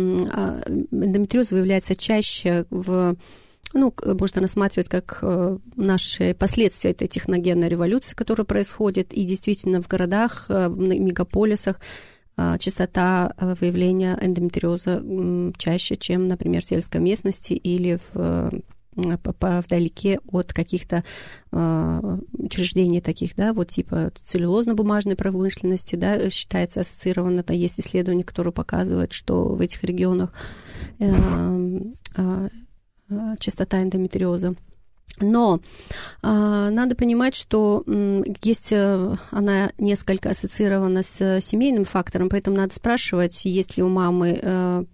эндометриоз выявляется чаще в... Ну, можно рассматривать как наши последствия этой техногенной революции, которая происходит, и действительно в городах, в мегаполисах частота выявления эндометриоза чаще, чем, например, в сельской местности или в вдалеке от каких-то э, учреждений таких, да, вот типа целлюлозно-бумажной промышленности, да, считается ассоциировано, да, есть исследования, которые показывают, что в этих регионах э, э, э, частота эндометриоза. Но э, надо понимать, что э, есть, э, она несколько ассоциирована с семейным фактором, поэтому надо спрашивать, есть ли у мамы э,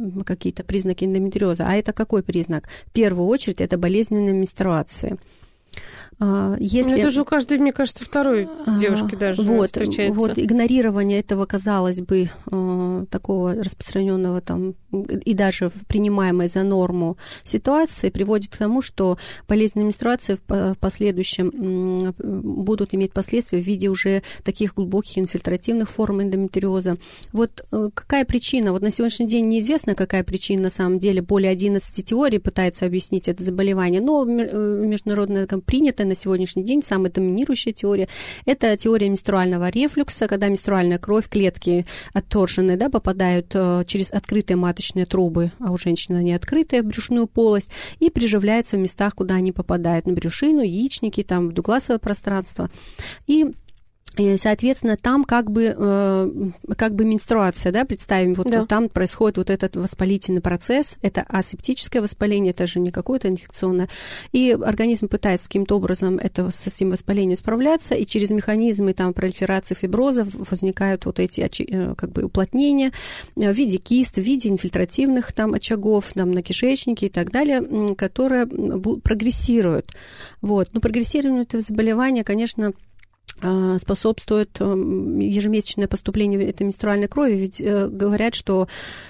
какие-то признаки эндометриоза. А это какой признак? В первую очередь это болезненные менструации. Если... Это же у каждой, мне кажется, второй девушки даже вот, встречается. Вот, игнорирование этого, казалось бы, такого распространенного там и даже принимаемой за норму ситуации приводит к тому, что болезненные менструации в последующем будут иметь последствия в виде уже таких глубоких инфильтративных форм эндометриоза. Вот какая причина? Вот на сегодняшний день неизвестно, какая причина на самом деле. Более одиннадцати теорий пытаются объяснить это заболевание, но международно принято на сегодняшний день самая доминирующая теория – это теория менструального рефлюкса, когда менструальная кровь, клетки отторженные, да, попадают через открытые маточные трубы, а у женщины они открытые, в брюшную полость, и приживляются в местах, куда они попадают, на брюшину, яичники, там, в дугласовое пространство. И И, соответственно, там как бы, э, как бы менструация, да, представим, вот, да. вот там происходит вот этот воспалительный процесс, это асептическое воспаление, это же не какое-то инфекционное, и организм пытается каким-то образом это, с этим воспалением справляться, и через механизмы там пролиферации фиброзов возникают вот эти как бы уплотнения в виде кист, в виде инфильтративных там очагов, там, на кишечнике и так далее, которые прогрессируют. Вот. Но прогрессирование этого заболевания, конечно, способствует ежемесячное поступление этой менструальной крови, ведь говорят, что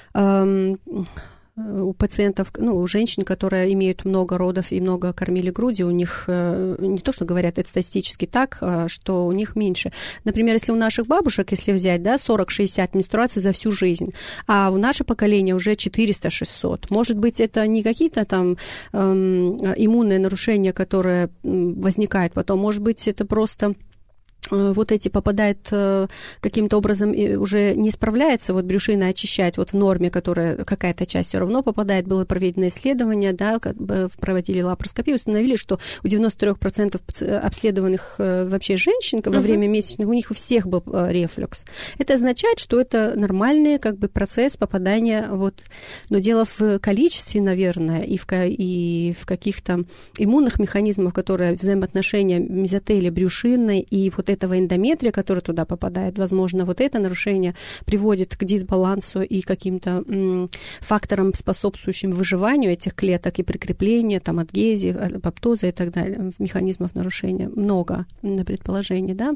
у пациентов, ну, у женщин, которые имеют много родов и много кормили грудью, у них не то, что говорят, это статистически так, что у них меньше. Например, если у наших бабушек, если взять, да, сорок-шестьдесят менструаций за всю жизнь, а у наше поколение уже четыреста-шестьсот. Может быть, это не какие-то там эм, иммунные нарушения, которые возникают потом, может быть, это просто... вот эти попадают каким-то образом и уже не справляется, вот брюшина очищать вот в норме, которая какая-то часть все равно попадает. Было проведено исследование, да, проводили лапароскопию, установили, что у девяноста трёх процентов обследованных вообще женщин во uh-huh. время месячных у них у всех был рефлюкс. Это означает, что это нормальный как бы процесс попадания, вот, но дело в количестве, наверное, и в, и в каких-то иммунных механизмах, которые взаимоотношения мезотелия брюшинной и вот этого эндометрия, который туда попадает, возможно, вот это нарушение приводит к дисбалансу и каким-то м, факторам, способствующим выживанию этих клеток и прикреплению, там, адгезии, апоптоза и так далее, механизмов нарушения. Много предположений, да.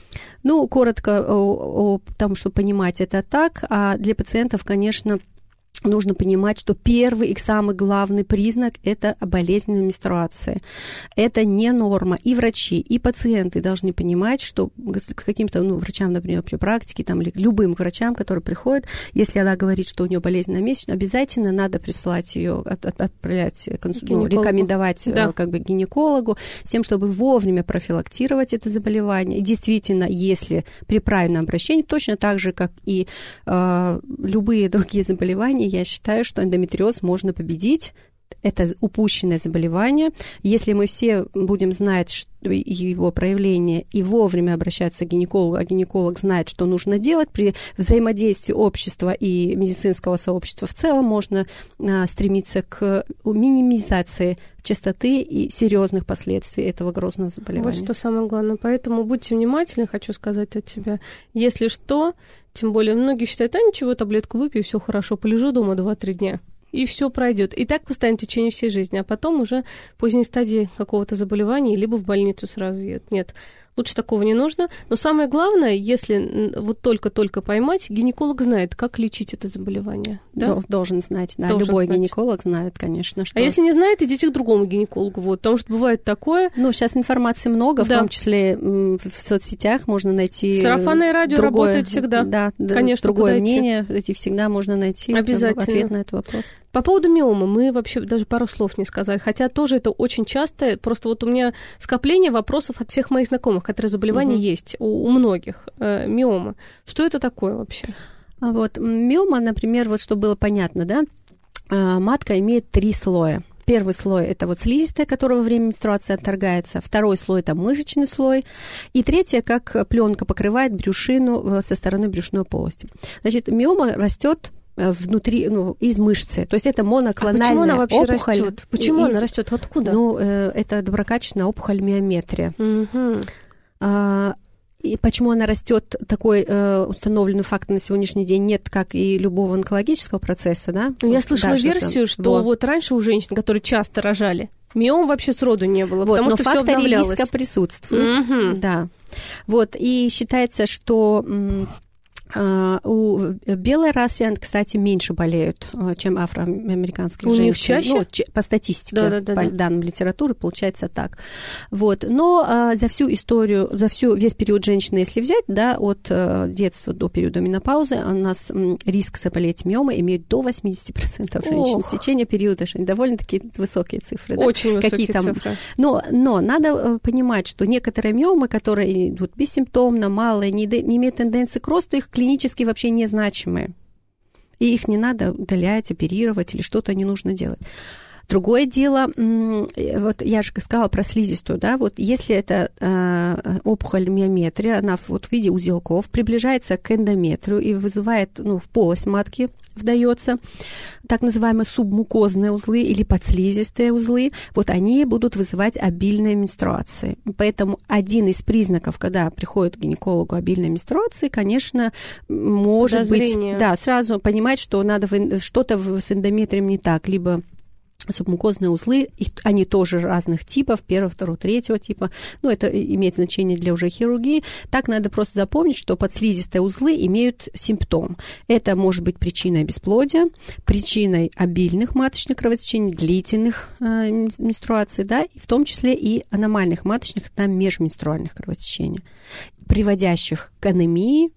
Ну, коротко о, о том, чтобы понимать это так, а для пациентов, конечно, нужно понимать, что первый и самый главный признак – это болезненная менструация. Это не норма. И врачи, и пациенты должны понимать, что к каким-то, ну, врачам, например, общей практики, там, или любым врачам, которые приходят, если она говорит, что у нее болезненная месячная, обязательно надо присылать ее, от, от, отправлять, ну, рекомендовать да. как бы гинекологу, с тем, чтобы вовремя профилактировать это заболевание. И действительно, если при правильном обращении, точно так же, как и э, любые другие заболевания, я считаю, что эндометриоз можно победить. Это упущенное заболевание. Если мы все будем знать его проявление и вовремя обращаться к гинекологу, а гинеколог знает, что нужно делать, при взаимодействии общества и медицинского сообщества в целом можно а, стремиться к минимизации частоты и серьезных последствий этого грозного заболевания. Вот что самое главное. Поэтому будьте внимательны, хочу сказать от себя. Если что, тем более многие считают, а ничего, таблетку выпью, все хорошо, полежу дома два-три дня. И все пройдет. И так постоянно в течение всей жизни. А потом уже в поздней стадии какого-то заболевания либо в больницу сразу едет. Нет, лучше такого не нужно. Но самое главное, если вот только-только поймать, гинеколог знает, как лечить это заболевание. Да? Должен знать, да. Должен Любой знать. Гинеколог знает, конечно. Что... А если не знает, идите к другому гинекологу. Вот, потому что бывает такое... Ну, сейчас информации много, да. в том числе в соцсетях можно найти... Сарафанное радио другое, работает всегда. Да, конечно, другое мнение. И всегда можно найти обязательно ответ на этот вопрос. По поводу миомы мы вообще даже пару слов не сказали, хотя тоже это очень часто, просто вот у меня скопление вопросов от всех моих знакомых, которые заболевания угу. есть у, у многих, э, миома. Что это такое вообще? Вот, миома, например, вот чтобы было понятно, да, э, матка имеет три слоя. Первый слой – это вот слизистая, которая во время менструации отторгается. Второй слой – это мышечный слой. И третье, как пленка покрывает брюшину со стороны брюшной полости. Значит, миома растет внутри, ну, из мышцы. То есть это моноклональная опухоль. А почему она вообще опухоль. Растет? Почему из, она растет? Откуда? Ну, это доброкачественная опухоль миометрия. Угу. А, и почему она растет, такой э, установленный факт на сегодняшний день нет, как и любого онкологического процесса, да? Я вот, слышала да, версию, что, что вот. вот раньше у женщин, которые часто рожали, Миом вообще сроду не было, вот, потому но что все факторы обновлялось. риска присутствуют. Угу. Да. Вот, и считается, что Uh, у белой расы, кстати, меньше болеют, чем афроамериканские у женщины. У них чаще? Ну, ч- по статистике, да, да, да, по да. данным литературы, получается так. Вот. Но uh, за всю историю, за всю, весь период женщины, если взять, да, от uh, детства до периода менопаузы, у нас um, риск заболеть миомой имеет до восемьдесят процентов женщин. Ох. В течение периода. Довольно-таки высокие цифры. Очень да? высокие Какие там... цифры. Но, но надо uh, понимать, что некоторые миомы, которые идут бессимптомно, малые, не, не имеют тенденции к росту, их клинически вообще незначимые. И их не надо удалять, оперировать или что-то не нужно делать. Другое дело, вот я же сказала про слизистую, да, вот если это э, опухоль миометрия, она вот в виде узелков приближается к эндометрию и вызывает, ну, в полость матки вдается, так называемые субмукозные узлы или подслизистые узлы, вот они будут вызывать обильные менструации. Поэтому один из признаков, когда приходит к гинекологу обильной менструации, конечно, может Подозрение. быть, да, сразу понимать, что надо что-то с эндометрием не так, либо субмукозные узлы, их, они тоже разных типов, первого, второго, третьего типа, ну, это имеет значение для уже хирургии. Так надо просто запомнить, что подслизистые узлы имеют симптом. Это может быть причиной бесплодия, причиной обильных маточных кровотечений, длительных э, менструаций, да, и в том числе и аномальных маточных, там межменструальных кровотечений, приводящих к анемии.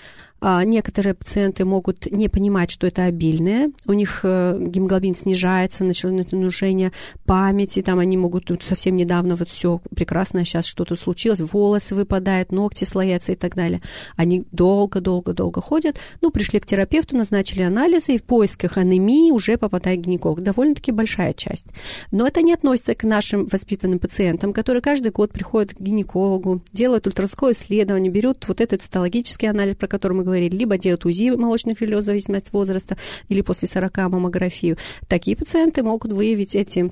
А некоторые пациенты могут не понимать, что это обильное, у них гемоглобин снижается, начинает нарушение памяти, там они могут тут совсем недавно вот все прекрасно, сейчас что-то случилось, волосы выпадают, ногти слоятся и так далее. Они долго-долго-долго ходят, ну, пришли к терапевту, назначили анализы, и в поисках анемии уже попадает гинеколог. Довольно-таки большая часть. Но это не относится к нашим воспитанным пациентам, которые каждый год приходят к гинекологу, делают ультразвуковое исследование, берут вот этот цитологический анализ, про который мы говорили, либо делают УЗИ молочных желез в зависимости от возраста, или после сорока маммографию. Такие пациенты могут выявить эти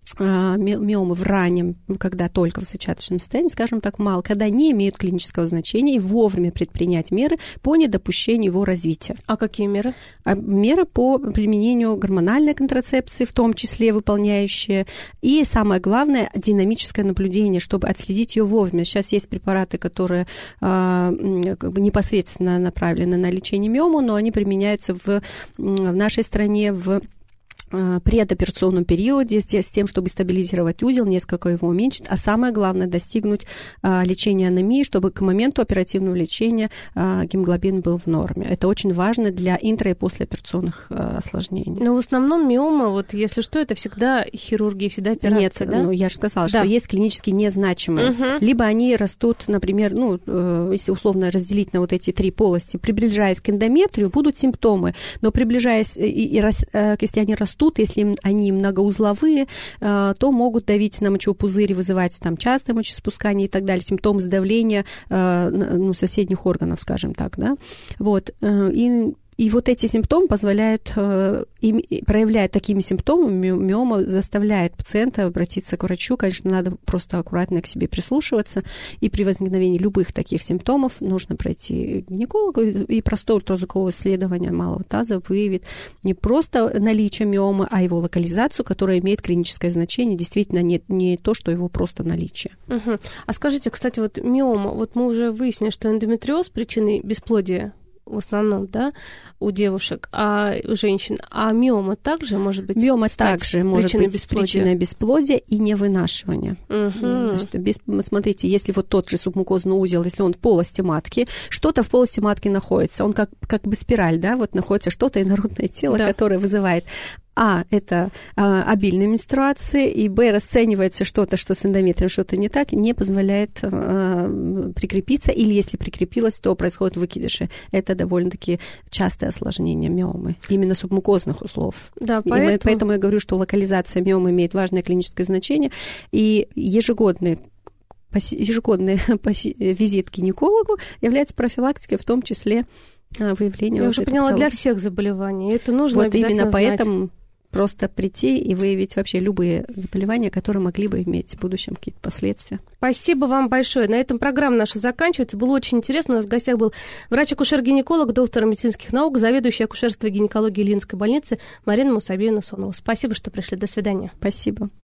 миомы в раннем, когда только в зачаточном состоянии, скажем так, мало, когда не имеют клинического значения, и вовремя предпринять меры по недопущению его развития. А какие меры? А меры по применению гормональной контрацепции, в том числе выполняющие, и самое главное, динамическое наблюдение, чтобы отследить ее вовремя. Сейчас есть препараты, которые э, как бы непосредственно направлены на лечение миомы, но они применяются в, в нашей стране в предоперационном периоде с тем, чтобы стабилизировать узел, несколько его уменьшить, а самое главное достигнуть а, лечения анемии, чтобы к моменту оперативного лечения а, гемоглобин был в норме. Это очень важно для интра- и послеоперационных а, осложнений. Но в основном миома, вот если что, это всегда хирургия, всегда операция, Нет, да? ну я же сказала, да. что есть клинически незначимые. Угу. Либо они растут, например, ну, если условно разделить на вот эти три полости, приближаясь к эндометрию, будут симптомы, но приближаясь, и, и, если они растут, Тут, если они многоузловые, то могут давить на мочевой вызывать там частое мочеиспускание и так далее, симптомы сдавления ну, соседних органов, скажем так, да. Вот. И И вот эти симптомы позволяют, проявляя такими симптомами, миома заставляет пациента обратиться к врачу. Конечно, надо просто аккуратно к себе прислушиваться. И при возникновении любых таких симптомов нужно пройти к гинекологу, и простое ультразвуковое исследование малого таза выявит не просто наличие миомы, а его локализацию, которая имеет клиническое значение. Действительно, не, не то, что его просто наличие. Угу. А скажите, кстати, вот миома, вот мы уже выяснили, что эндометриоз причиной бесплодия в основном, да, у девушек, а у женщин. А миома также может быть Миома также может быть бесплодия. Причиной бесплодия и невынашивания. Угу. Значит, без, смотрите, если вот тот же субмукозный узел, если он в полости матки, что-то в полости матки находится, он как, как бы спираль, да, вот находится что-то инородное тело, да, которое вызывает А, это а, обильные менструации, и Б, расценивается что-то, что с эндометрием что-то не так, не позволяет а, прикрепиться, или если прикрепилось, то происходят выкидыши. Это довольно-таки частое осложнение миомы, именно субмукозных узлов. Да, и поэтому... Мы, поэтому я говорю, что локализация миомы имеет важное клиническое значение, и ежегодный ежегодный визит к гинекологу является профилактикой, в том числе выявления. Я вот уже поняла, для всех заболеваний. Это нужно вот обязательно именно знать. Поэтому просто прийти и выявить вообще любые заболевания, которые могли бы иметь в будущем какие-то последствия. Спасибо вам большое. На этом программа наша заканчивается. Было очень интересно. У нас в гостях был врач-акушер-гинеколог, доктор медицинских наук, заведующий акушерством и гинекологией Ильинской больницы Марина Мусабиевна Сонова. Спасибо, что пришли. До свидания. Спасибо.